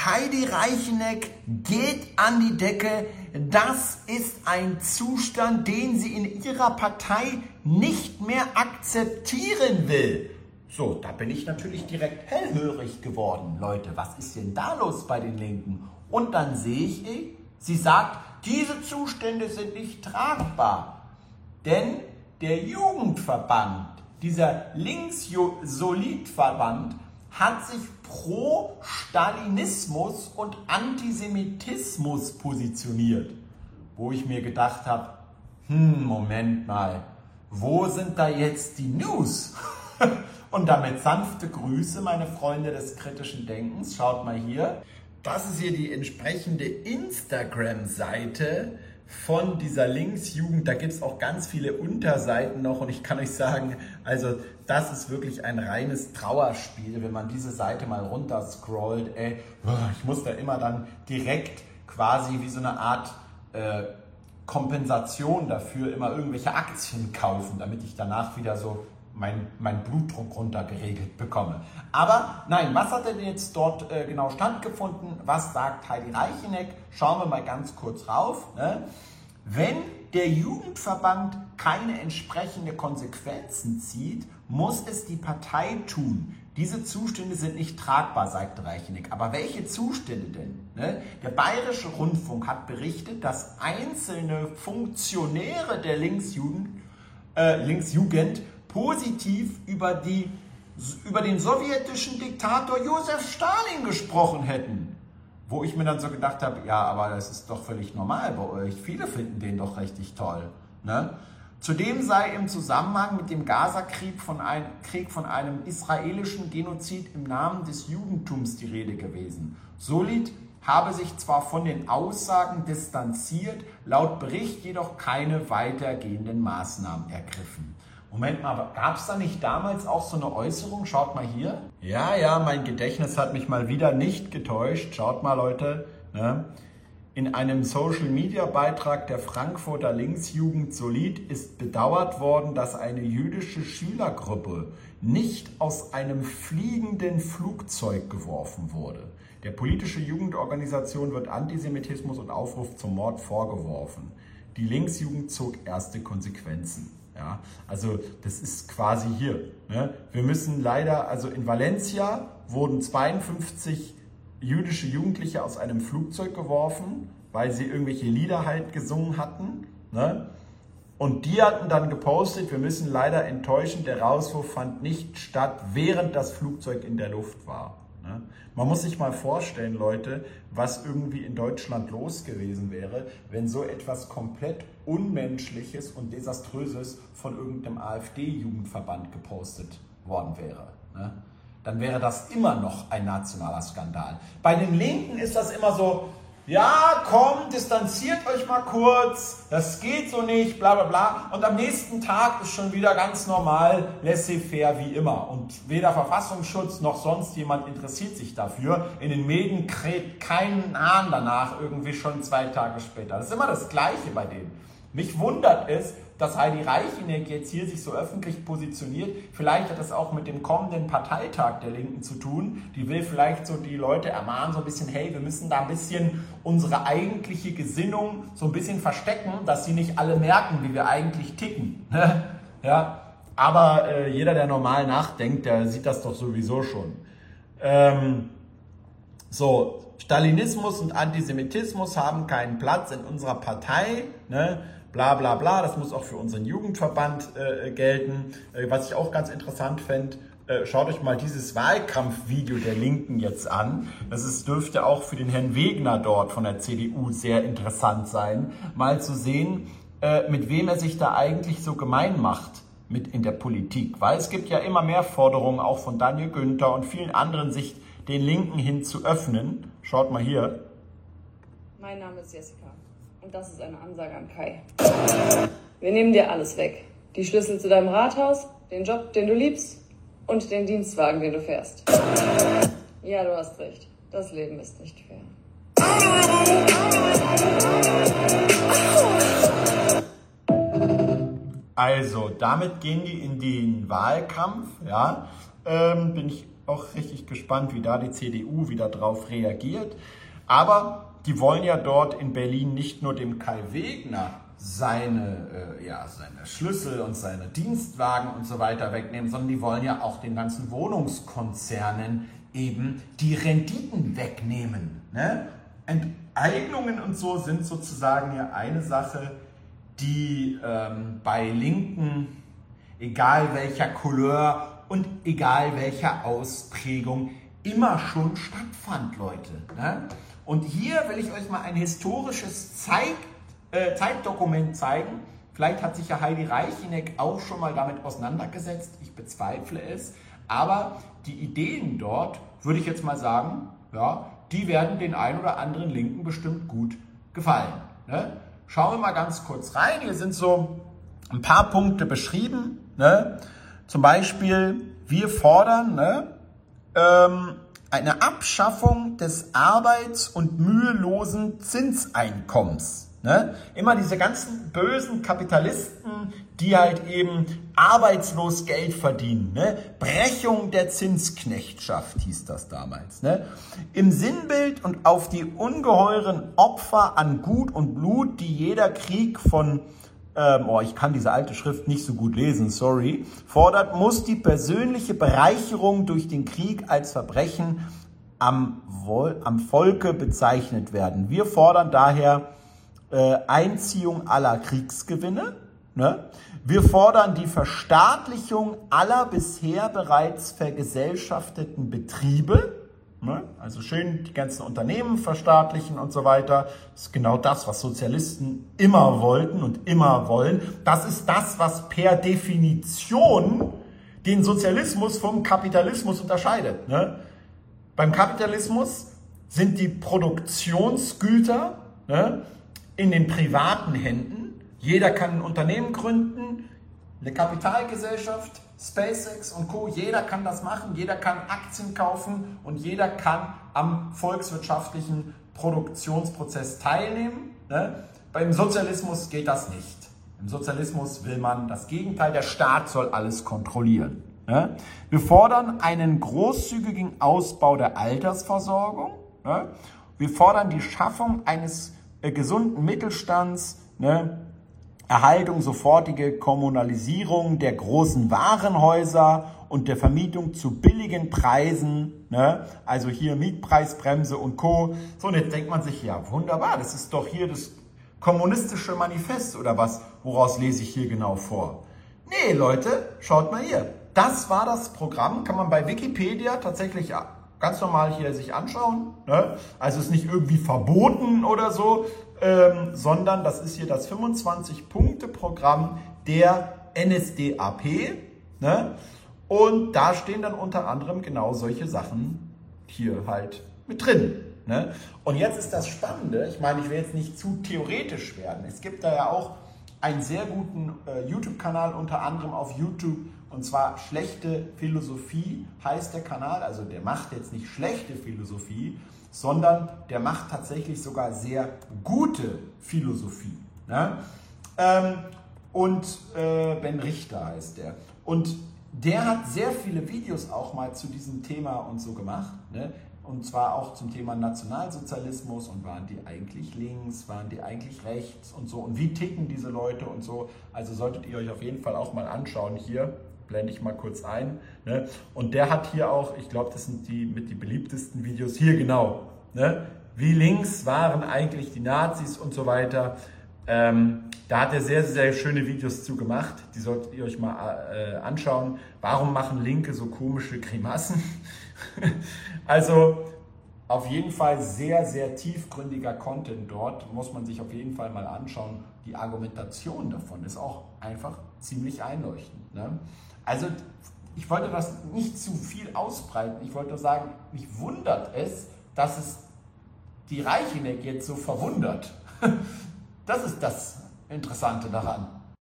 Heidi Reicheneck geht an die Decke. Das ist ein Zustand, den sie in ihrer Partei nicht mehr akzeptieren will. So, da bin ich natürlich direkt hellhörig geworden. Leute, was ist denn da los bei den Linken? Und dann sehe ich, sie sagt, diese Zustände sind nicht tragbar. Denn der Jugendverband, dieser Links-Solid-Verband, hat sich pro Stalinismus und Antisemitismus positioniert. Wo ich mir gedacht habe, Moment mal, wo sind da jetzt die News? Und damit sanfte Grüße, meine Freunde des kritischen Denkens. Schaut mal hier. Das ist hier die entsprechende Instagram-Seite von dieser Linksjugend. Da gibt es auch ganz viele Unterseiten noch. Und ich kann euch sagen, also das ist wirklich ein reines Trauerspiel, wenn man diese Seite mal runterscrollt. Ich muss da immer dann direkt quasi wie so eine Art Kompensation dafür immer irgendwelche Aktien kaufen, damit ich danach wieder so mein Blutdruck runtergeregelt bekomme. Aber nein, was hat denn jetzt dort genau stattgefunden? Was sagt Heidi Reicheneck? Schauen wir mal ganz kurz rauf. Ne? Wenn der Jugendverband keine entsprechenden Konsequenzen zieht, muss es die Partei tun. Diese Zustände sind nicht tragbar, sagte Reicheneck. Aber welche Zustände denn? Ne? Der Bayerische Rundfunk hat berichtet, dass einzelne Funktionäre der Linksjugend positiv über den sowjetischen Diktator Josef Stalin gesprochen hätten. Wo ich mir dann so gedacht habe, ja, aber das ist doch völlig normal bei euch. Viele finden den doch richtig toll. Ne? Zudem sei im Zusammenhang mit dem Gaza-Krieg von einem israelischen Genozid im Namen des Judentums die Rede gewesen. Solid habe sich zwar von den Aussagen distanziert, laut Bericht jedoch keine weitergehenden Maßnahmen ergriffen. Moment mal, gab es da nicht damals auch so eine Äußerung? Schaut mal hier. Ja, mein Gedächtnis hat mich mal wieder nicht getäuscht. Schaut mal, Leute. Ne? In einem Social-Media-Beitrag der Frankfurter Linksjugend Solid ist bedauert worden, dass eine jüdische Schülergruppe nicht aus einem fliegenden Flugzeug geworfen wurde. Der politische Jugendorganisation wird Antisemitismus und Aufruf zum Mord vorgeworfen. Die Linksjugend zog erste Konsequenzen. Ja, also das ist quasi hier. Ne? Wir müssen leider, also in Valencia wurden 52 jüdische Jugendliche aus einem Flugzeug geworfen, weil sie irgendwelche Lieder halt gesungen hatten. Ne? Und die hatten dann gepostet, wir müssen leider enttäuschen, der Rauswurf fand nicht statt, während das Flugzeug in der Luft war. Ne? Man muss sich mal vorstellen, Leute, was irgendwie in Deutschland los gewesen wäre, wenn so etwas komplett Unmenschliches und Desaströses von irgendeinem AfD-Jugendverband gepostet worden wäre. Ne? Dann wäre das immer noch ein nationaler Skandal. Bei den Linken ist das immer so, ja, komm, distanziert euch mal kurz, das geht so nicht, bla bla bla. Und am nächsten Tag ist schon wieder ganz normal, laissez-faire wie immer. Und weder Verfassungsschutz noch sonst jemand interessiert sich dafür. In den Medien kräht kein Hahn danach, irgendwie schon 2 Tage später. Das ist immer das Gleiche bei denen. Mich wundert es, dass Heidi Reicheneck jetzt hier sich so öffentlich positioniert. Vielleicht hat das auch mit dem kommenden Parteitag der Linken zu tun. Die will vielleicht so die Leute ermahnen, so ein bisschen, hey, wir müssen da ein bisschen unsere eigentliche Gesinnung so ein bisschen verstecken, dass sie nicht alle merken, wie wir eigentlich ticken. Ja, aber jeder, der normal nachdenkt, der sieht das doch sowieso schon. Stalinismus und Antisemitismus haben keinen Platz in unserer Partei, ne? Bla bla bla, das muss auch für unseren Jugendverband gelten. Was ich auch ganz interessant fände, schaut euch mal dieses Wahlkampfvideo der Linken jetzt an. Dürfte auch für den Herrn Wegner dort von der CDU sehr interessant sein, mal zu sehen, mit wem er sich da eigentlich so gemein macht mit in der Politik. Weil es gibt ja immer mehr Forderungen, auch von Daniel Günther und vielen anderen, sich den Linken hin zu öffnen. Schaut mal hier. Mein Name ist Jessica. Und das ist eine Ansage an Kai. Wir nehmen dir alles weg. Die Schlüssel zu deinem Rathaus, den Job, den du liebst und den Dienstwagen, den du fährst. Ja, du hast recht. Das Leben ist nicht fair. Also, damit gehen die in den Wahlkampf. Ja, bin ich auch richtig gespannt, wie da die CDU wieder drauf reagiert. Aber die wollen ja dort in Berlin nicht nur dem Kai Wegner seine Schlüssel und seine Dienstwagen und so weiter wegnehmen, sondern die wollen ja auch den ganzen Wohnungskonzernen eben die Renditen wegnehmen. Ne? Enteignungen und so sind sozusagen ja eine Sache, die bei Linken, egal welcher Couleur und egal welcher Ausprägung, immer schon stattfand, Leute. Ne? Und hier will ich euch mal ein historisches Zeitdokument zeigen. Vielleicht hat sich ja Heidi Reicheneck auch schon mal damit auseinandergesetzt. Ich bezweifle es. Aber die Ideen dort, würde ich jetzt mal sagen, ja, die werden den ein oder anderen Linken bestimmt gut gefallen. Ne? Schauen wir mal ganz kurz rein. Hier sind so ein paar Punkte beschrieben. Ne? Zum Beispiel, wir fordern eine Abschaffung des arbeits- und mühelosen Zinseinkommens. Ne? Immer diese ganzen bösen Kapitalisten, die halt eben arbeitslos Geld verdienen. Ne? Brechung der Zinsknechtschaft hieß das damals. Ne? Im Sinnbild und auf die ungeheuren Opfer an Gut und Blut, die jeder Krieg von, ich kann diese alte Schrift nicht so gut lesen, sorry, fordert, muss die persönliche Bereicherung durch den Krieg als Verbrechen am Volke bezeichnet werden. Wir fordern daher Einziehung aller Kriegsgewinne. Ne? Wir fordern die Verstaatlichung aller bisher bereits vergesellschafteten Betriebe. Ne? Also schön die ganzen Unternehmen verstaatlichen und so weiter. Das ist genau das, was Sozialisten immer wollten und immer wollen. Das ist das, was per Definition den Sozialismus vom Kapitalismus unterscheidet. Ne? Beim Kapitalismus sind die Produktionsgüter, ne, in den privaten Händen. Jeder kann ein Unternehmen gründen, eine Kapitalgesellschaft, SpaceX und Co. Jeder kann das machen, jeder kann Aktien kaufen und jeder kann am volkswirtschaftlichen Produktionsprozess teilnehmen. Ne? Beim Sozialismus geht das nicht. Im Sozialismus will man das Gegenteil, der Staat soll alles kontrollieren. Ne? Wir fordern einen großzügigen Ausbau der Altersversorgung. Ne? Wir fordern die Schaffung eines gesunden Mittelstands, ne? Erhaltung, sofortige Kommunalisierung der großen Warenhäuser und der Vermietung zu billigen Preisen, ne? Also hier Mietpreisbremse und Co. So, und jetzt denkt man sich, ja wunderbar, das ist doch hier das kommunistische Manifest oder was, woraus lese ich hier genau vor? Nee, Leute, schaut mal hier. Das war das Programm, kann man bei Wikipedia tatsächlich ganz normal hier sich anschauen. Ne? Also ist nicht irgendwie verboten oder so, sondern das ist hier das 25-Punkte-Programm der NSDAP. Ne? Und da stehen dann unter anderem genau solche Sachen hier halt mit drin. Ne? Und jetzt ist das Spannende, ich meine, ich will jetzt nicht zu theoretisch werden. Es gibt da ja auch einen sehr guten YouTube-Kanal, unter anderem auf YouTube, und zwar Schlechte Philosophie heißt der Kanal. Also der macht jetzt nicht schlechte Philosophie, sondern der macht tatsächlich sogar sehr gute Philosophie. Ne? Ben Richter heißt der. Und der hat sehr viele Videos auch mal zu diesem Thema und so gemacht. Ne? Und zwar auch zum Thema Nationalsozialismus und waren die eigentlich links, waren die eigentlich rechts und so. Und wie ticken diese Leute und so. Also solltet ihr euch auf jeden Fall auch mal anschauen hier. Blende ich mal kurz ein. Ne? Und der hat hier auch, ich glaube, das sind die mit die beliebtesten Videos, hier genau. Ne? Wie links waren eigentlich die Nazis und so weiter. Da hat er sehr, sehr schöne Videos zu gemacht. Die solltet ihr euch mal anschauen. Warum machen Linke so komische Grimassen? Also auf jeden Fall sehr, sehr tiefgründiger Content dort. Muss man sich auf jeden Fall mal anschauen. Die Argumentation davon ist auch einfach ziemlich einleuchtend. Ne? Also ich wollte das nicht zu viel ausbreiten. Ich wollte nur sagen, mich wundert es, dass es die Reicheneck jetzt so verwundert. Das ist das Interessante daran.